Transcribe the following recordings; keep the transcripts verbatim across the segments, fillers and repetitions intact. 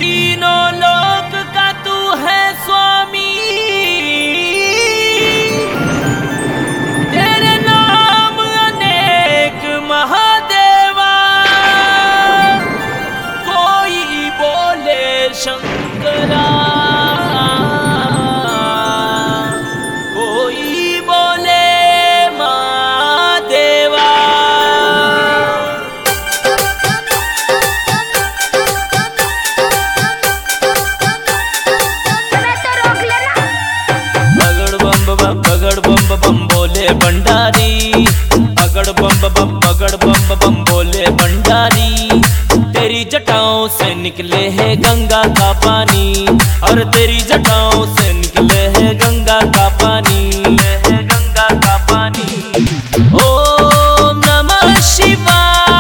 तीनों लोक का तू है स्वामी, तेरे नाम अनेक महादेवा। कोई बोले शंकरा, कोई बोले महादेवा। बगड़ बम बम बोले भंडारी, अगड़ बम बम बगड़ बम बम बोले भंडारी। तेरी जटाओं से निकले है गंगा का पानी, और तेरी जटाओं से निकले है गंगा का पानी, है गंगा का पानी। ओम नमः शिवाय,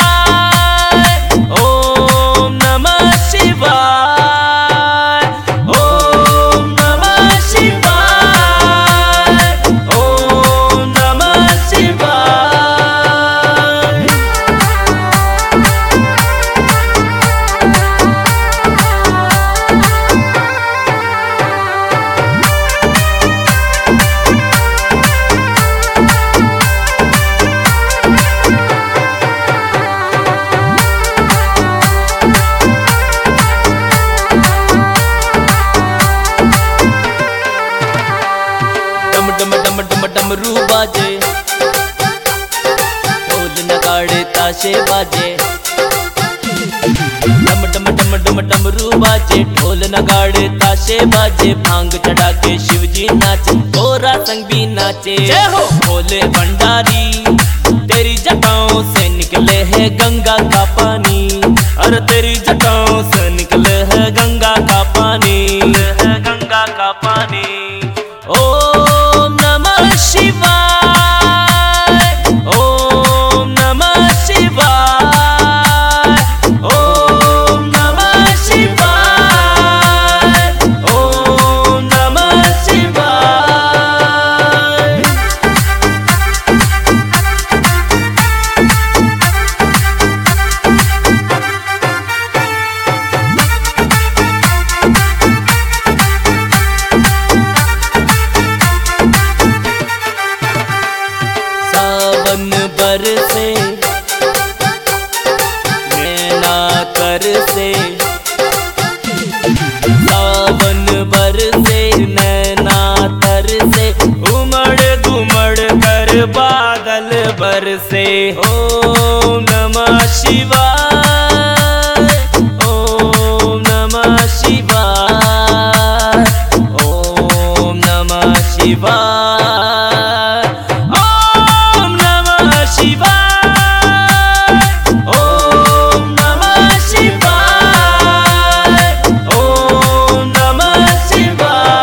ओम नमः शिवाय, ओम नमः शिवाय। डम डम डम डमरू बाजे, ढोल नगाड़े ताशे बाजे। डम डम डम डम डमरू बाजे, ढोल नगाड़े ताशे बाजे। भांग चढ़ा के शिवजी नाचे, गोरा संग भी नाचे। जय हो भोले भंडारी, तेरी जटाओं से निकले है गंगा का पानी, और तेरी जटाओं से निकले है गंगा का पानी, है गंगा का पानी। ओम नमः शिवाय, ओम नमः शिवाय, ओम नमः शिवाय, ओम नमः शिवाय। सावन बरसे नैना कर से, सावन बरसे नैना तर से। उमड़ घुमड़ कर बादल बरसे। ओम नमः शिवाय, ओम नमः शिवाय, ओम नमः शिवाय, ओम नमः शिवाय, ओम नमः शिवाय, ओम नमः शिवाय।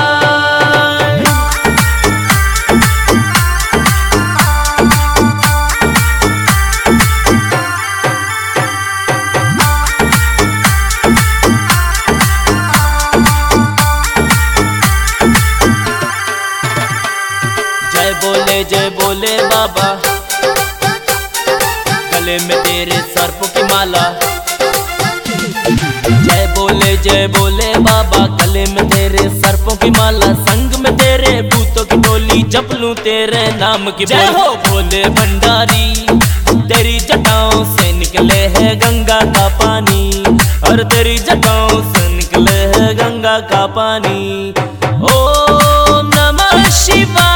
जय बोले जय बोले बाबा, गले में तेरे सर्प की माला। जय बोले जय बोले बाबा, गले में तेरे सर्पों की माला। संग में तेरे भूतों की टोली, जप लूं तेरे नाम की। जय हो भोले भंडारी, तेरी जटाओं से निकले है गंगा का पानी, और तेरी जटाओं से निकले है गंगा का पानी। ओम नमः शिवाय,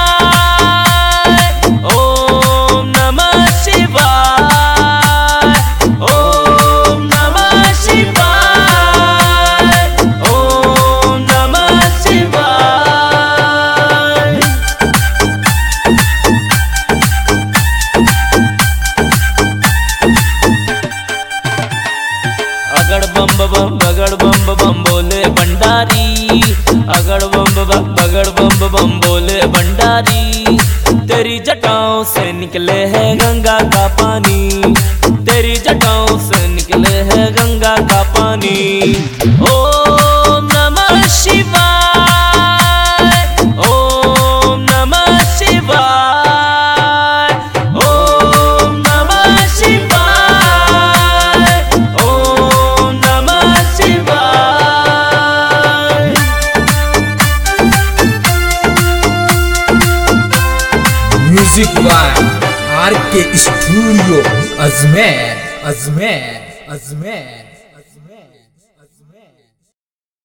ओम नमः शिवाय, ओम नमः शिवाय, ओम नमः शिवाय। अगड़ बम बम बगड़ बम बम बोले भंडारी, अगड़ बम बम बगड़ बम बम बोले भंडारी। तेरी जटाओं से निकले है गंगा का पानी, तेरी जटाओं से निकले है गंगा का पानी। ओम नमः शिवाय, ओम नमः शिवाय, ओम नमः शिवाय, ओम नमः शिवाय। म्यूजिक बाय आर के स्टूडियो अजमेर अजमेर अजमेर